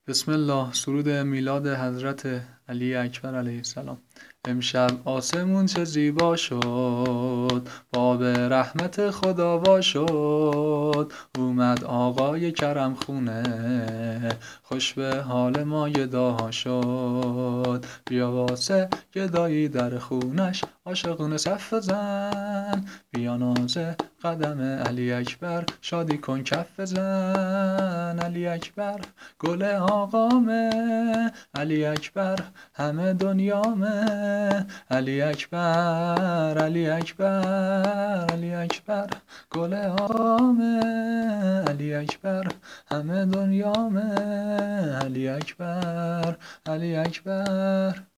بسم الله. سرود میلاد حضرت علی اکبر علیه السلام. امشب آسمون چه زیبا شد، باب رحمت خدا وا شد. اومد آقای کرم خونه، خوش به حال ما گداها شد. بیا واسه گدایی در خونش، عاشقونه صف بزن. بیا ناز قدم علی اکبر، شادی کن کف بزن. علی اکبر گل آقامه، علی اکبر همه دنیامه. علی اکبر علی اکبر علی اکبر گل آقامه. علی اکبر همه دنیامه. علی اکبر علی اکبر.